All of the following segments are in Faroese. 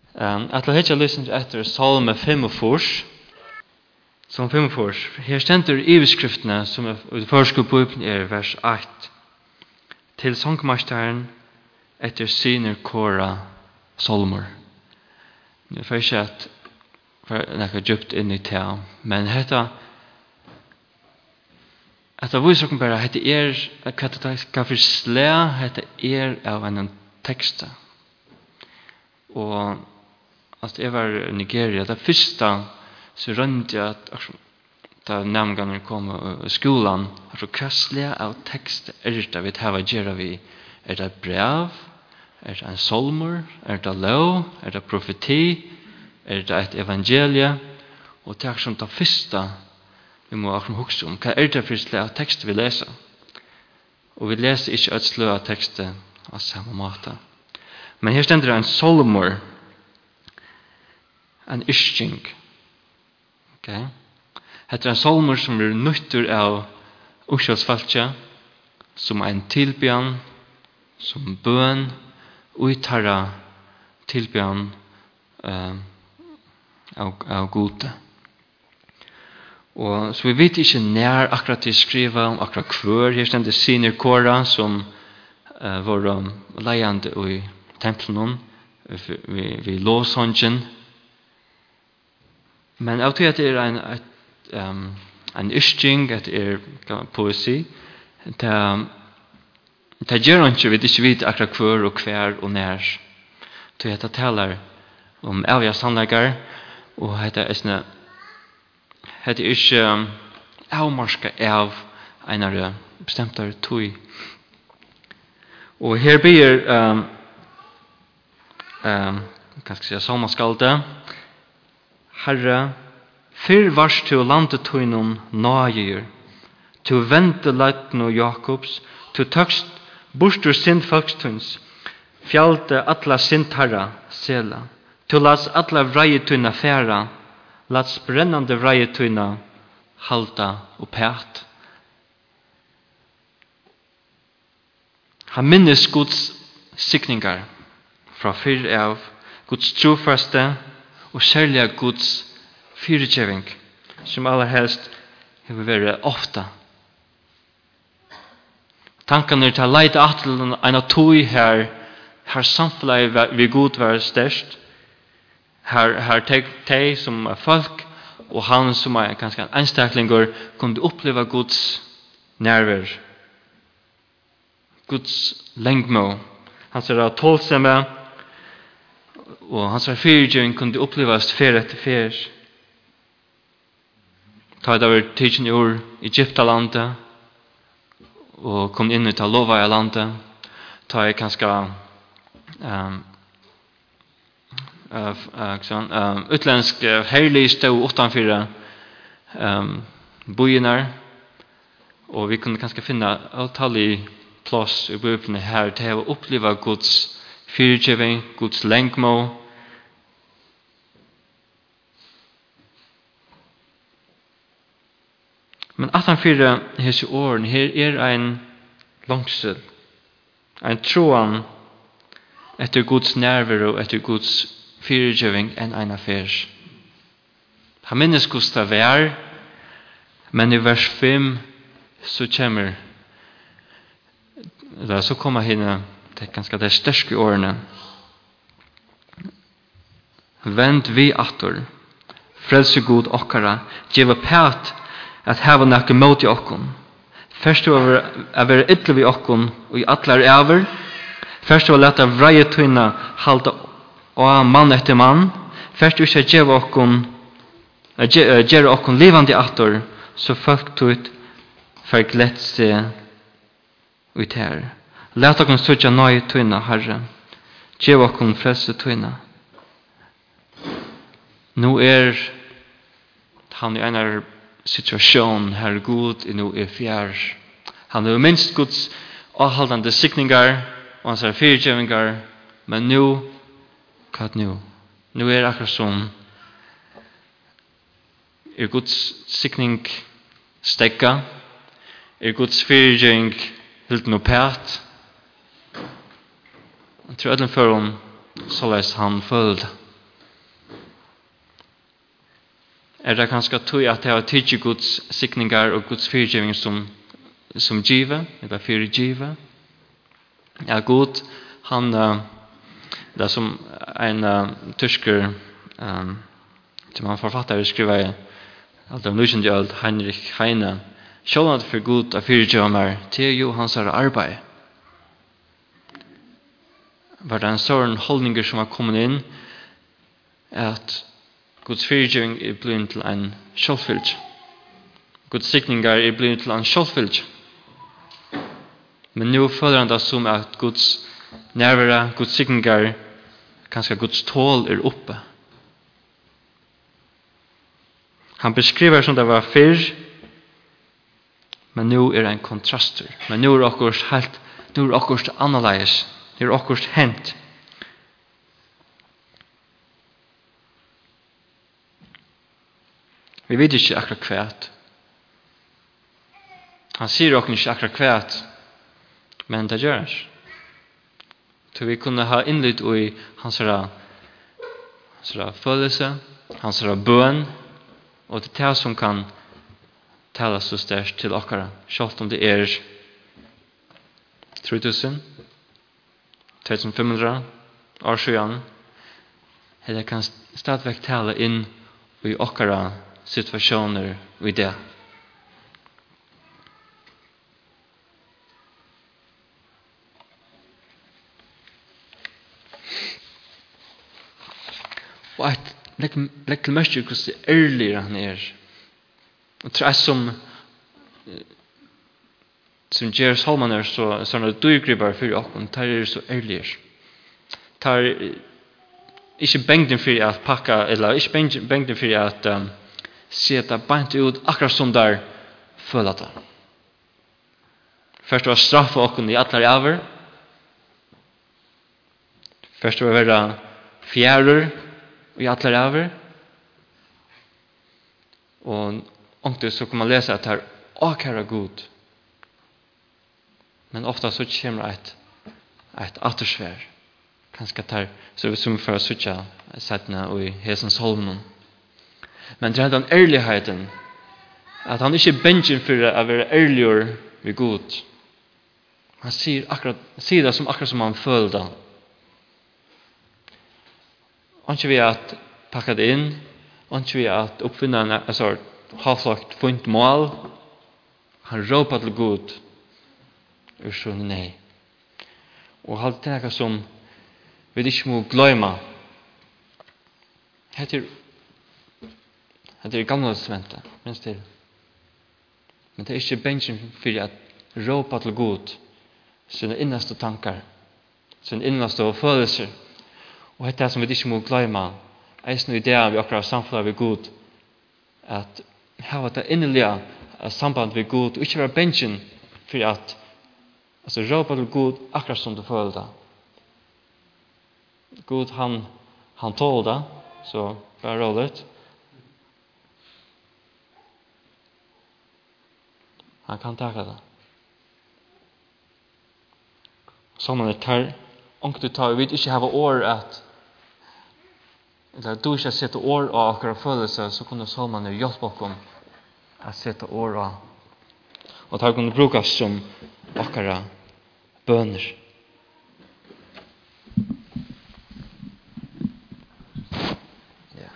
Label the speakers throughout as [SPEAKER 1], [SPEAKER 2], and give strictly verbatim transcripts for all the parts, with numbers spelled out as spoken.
[SPEAKER 1] Um, at la hetja lysen etter Salme fyrtiofem, som fyrtiofem, her stender iveskriftene som er i første bøypen er vers åtte. Til sangmasteren etter syner kora solmor. Det får ikke at nekka djupt inn i tja, men hetta at det viser bare at det er hva det skal for slæ, hetta er av en tekst. Og at jeg var i Nigeria, det første så rønte jeg at da nærmere kom i skolan, altså hva slæ av tekst er det vi tar å gjøre vi? Er det brev? Er det en solmor? Er det lov? Er det profeti? Er det et evangelie? Og det er som det første vi må akkurat huske om. Hva er det for slag av tekst vi leser? Og vi leser ikke et slag av tekst av samme måte. Men her stender en solmor, en isching. Okay? Hette er en solmor som er nøtter av uskjølsfaltja, som en tilbjørn, som bøn, uittarra tilbjørn uh, av, av gode. Og så vi vet ikke nær akkurat til skriva om akkurat kvør. Her stender syner kora som uh, var um, leiande i templen vi, vi låsången. Men av til at det er en, et, um, en yskjing, at det er poesi, det Det gjør ikke vi ikke vet akkurat hvor og hver og nær. Så jeg taler om avgjør sannlegger, og det er sånn det er ikke avmarska av en av bestemte tog. Og her blir um, um, hva skal jeg si, salmaskalde. Herre, fyrr vars til landet tognen nager, til vente leiten og Jakobs, til takst Bostur sind folkstuns, fjalte atla sindharra sela, til lats atla vraietuna færa, lats brennande vraietuna halta og pæt. Han minnes Guds sikningar fra fyrr av Guds trofaste og særlig Guds fyrirgjeving, som aller helst hever vært ofta. Tanken er til å leite til en av tog her, her samfunnet vi god var størst, her, her de som er folk, og han som er ganske anstaklinger, kunne oppleve Guds nerver, Guds lengmo. Han ser av tålsomme, og hans fyrtjøring kunne oppleves fer etter fer. Ta det over tidsen i år, Egyptalandet, og kom inn til lova i landet, ta jeg kanskje um, uh, uh, uh, utländsk uh, herlig stod utanför um, bojenar, og vi kunne kanskje finne avtallig plass i bøypene her til å oppleve Guds fyrtjøving, Guds lengmo. Men at han fyrir hese åren, her er ein langsel, ein troan etter Guds nerver og etter Guds fyrirgjøving enn ein affær. Han minnes Gustav vær, men i vers fem så kommer, da så kommer henne, det er ganske det største årene. Vend vi atter, frelse god okkara, djeva pæt, at hava nakka mot i okkon. Først var å være ytterlig vi okkon, og i atler over. Først var å lete vreie tøyna halda og mann etter mann. Først var å gjøre okkon, gjøre okkon livande atter, så folk tøyt for glett seg ut her. Lete okkon søtja nøy tøyna, Herre. Gjøre okkon frelse tøyna. Nå er han i en av situation her god i nu er fjær. Han har minst Guds avhaldande sikningar og hans er fyrtjøvingar, men nu, hva er nu? Nu er akkurat som er Guds sikning stekka, er Guds fyrtjøving helt noe pæt. Jeg tror at den fører om såleis han følte. er det kanskje tog at det har tidlig Guds sikningar og Guds fyrtjeving som, som givet, eller fyrtjive. Ja, Gud, han, uh, det er som en uh, tysker, um, som han forfattare skriver, alt av nusjende alt, Heinrich Heine, sjålande for Gud av fyrtjive mer, til jo hans arbeid. Var det en sånn holdninger som var kommet inn, at Guds fyrtjeving er blevet til en sjålfylg. Guds sikningar er blevet til en sjålfylg. Men nu føler han det som at Guds nærvara, Guds sikningar, kanskje Guds tål er oppe. Han beskriver som det var fyrr, men nu er det en kontraster. Men nu er det akkurat helt, nu er det akkurat annerledes. Det er akkurat hent. Vi vet ikke akkurat kvært. Han sier også ikke akkurat kvært, men det gjør det. Så vi kunne ha innlitt i hans følelse, hans bøn, og det er det som kan tale så sterkt til okkara, selv om det er tre tusen, tre tusen fem hundre år siden, eller kan stadigvæk tale inn i okkara situationer i det. Og at legg til mest hvordan det ærligere han er. Og det er som som gjør salmen er så sånne dyrgripper for åkken, det er så ærligere. Det er ikke bengden for at pakka, eller ikke bengden for at um, seta bant ut akkurat som der føler det. Først var straffe åkken i atler over. Først var være fjærer i atler over. Og omtid så kan man lese at det er akkurat god. Men ofta så kommer et, et attersvær. Kanskje tar, så vi som for å sitte settene i hesens holmen. Men det er den ærligheten, at han ikke er bensin for å være ærligere ved Gud. Han sier, akkurat, sier det som akkurat som han føler det. Og ikke vi at pakke det inn, og ikke vi at oppfinne en, en sort halvslagt funnet mål. Han råper til Gud, og så nei. Og alt det er som vi ikke må glemme. Heter Det er gamle testamentet, minst til. Men det er ikke bensin for at råpa til Gud sine innaste tankar, sine innaste følelser. Og det er det som vi ikke må glemme, eisen i det vi akkurat samfunnet ved Gud, at hava det innelige samband ved Gud, og ikke være bensin for at altså, råpa til Gud akkurat som du føler det. Gud, han, han tål det, så bare rådet. Han kan taka det. Så man er tar, om du tar, vi ikke har år at, eller du ikke sette år av akkurat følelse, så kunne salmene hjelpe oss at sette år av. Og det kunne brukes som akkurat bønner. Ja.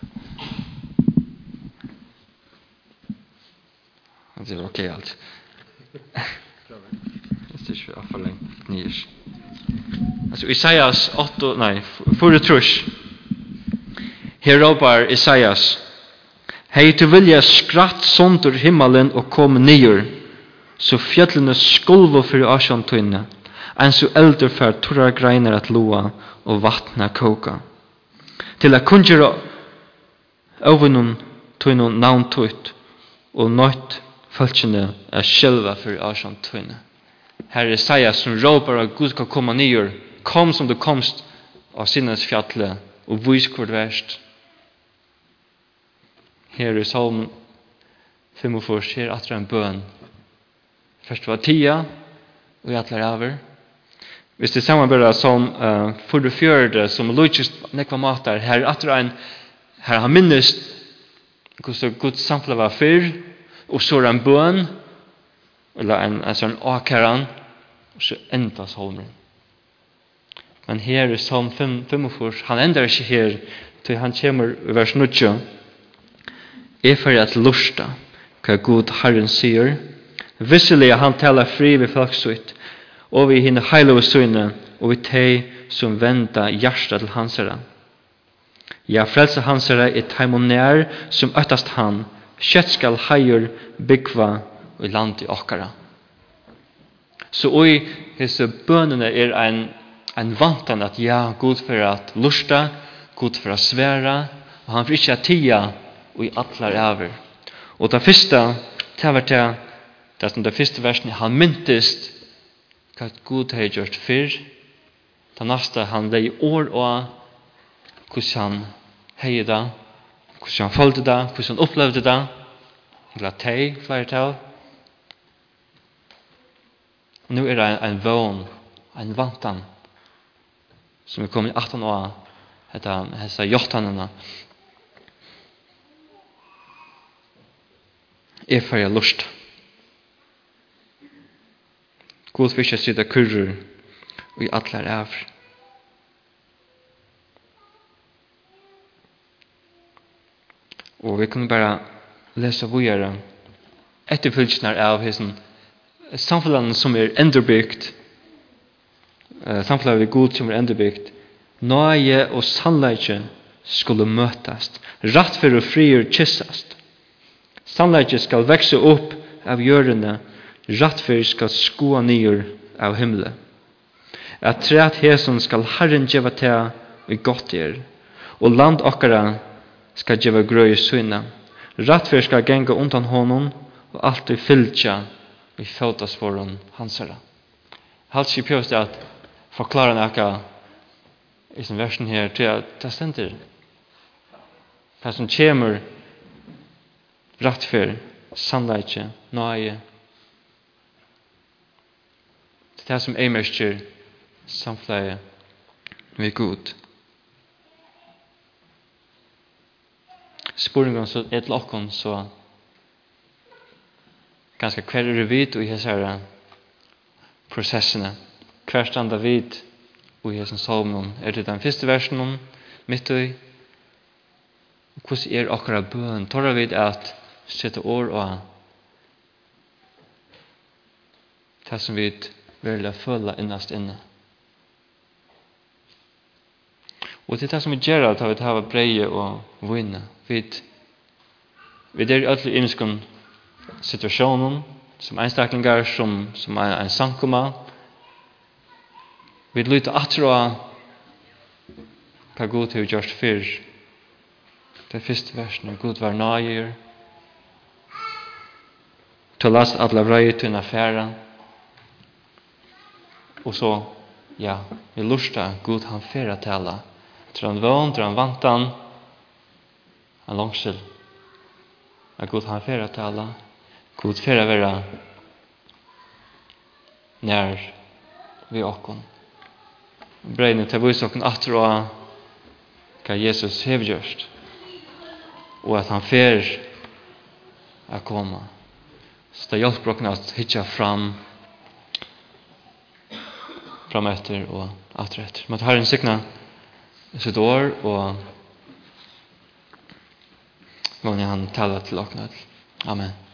[SPEAKER 1] Det var okej allt. Det är ju för långt ner. Alltså Isaias åtta, nej, för trusch. Här ropar Isaias: Hei du vilja skratt sondur himmelen og kom nyer, så fjellene skolvo for asjan tøyne, en så elder for torra greiner at loa og vattna koka. Til at kungjera ovenun tøyne navn tøyt, og nøyt følgjene er sjelva for asjan tøyne. Her er Isaias som ropar at Gud skal komme nyer, kom som du komst av sinnens fjallet, og vis hvor verst. Her i Salmen fyrtiofem, her er en bøn. Først var tia, og jeg atler over. Hvis det samme bare som uh, fyrtiofjörde, som logist nekva matar, her er en, her han minnes Hur så Guds samfla var fyrr, og så er en bøn, eller en, en sånn akaran, og så enda salmen. Men her i Salm fem-og-fyrre, han endar ikke her, til han kommer i vers nitton. Jeg får at lusta, hva god Herren sier. Visselig han taler fri ved folksutt, og vi hinner heilove søgne, og vi teg som venda hjärsta til hansara. Ja, frelse hansara er taimonær som øttast han, kjøtt skal heier byggva i land i okkara. Så oi, hese bønene er en, en vantan at ja, god for at lusta, god for at sværa, og han for ikke at tia og i atlar over. Og det første, det var det, det som det første versen, han myntest hva god har gjort fyrr. Det neste, han lei år og hvordan han hei det, hvordan han følte det, hvordan han opplevde det, eller teg, flere tal. Nå er det en, en vån, en vantan, som er kommet i atton år, heter hessa jottanene. Er for jeg lust. God for ikke sitte kurrer og i atler av. Og vi kunne bare lese videre etterfølgelsen av hessen samfunnet som er enderbygd, uh, samfunnet ved god som er enderbygd, nøye og sannleikje skulle møtast, rattfer og frier kyssast. Sannleikje skal vekse opp av hjørene, rattfer skal skoa nyer av himmelen. At træt hesen skal Herren djeva til og godt er, og land okkara skal djeva grøy syna. Rattfer skal genga undan honom, og alltid fylltja i føtasforen hansara. Halt ikke pjøst at forklare nekka i sin versen her til at det stender. Det som kommer rattfer, sannleikje, nøye. Det er det som eimerskjer samfleie vi god. Sporingen så er til okkon så ganske hver er det vidt i hese prosessene. Hver standa vidt i hese salmen. Er det den første versen midt i? Hvordan er okkara bøn? Torra vidt at sette år og det som vi vil føle innast inne. Og det er det som vi gjør at vi tar breie og vinne. Vi, vi er i alle innskånd situationen som einstaklingar, som, som er en sankoma. Vi lytter atro av hva god har gjort fyrr. Det første versen, god var nøyer. Til last alle vrøy til en affære. Og så, ja, vi lusta god han fyrra tala. Til han vån, til han vantan, en langsel. At god han fyrra tala. God fyrra vera nær vi okkon. Breine til vis okkon atro av hva Jesus hev gjørst. Og at han fyr a koma. Så det hjelper okkon at hitja fram fram etter og atter etter. Måtte Herren signa sitt år og måtte han tala til okkon. Amen.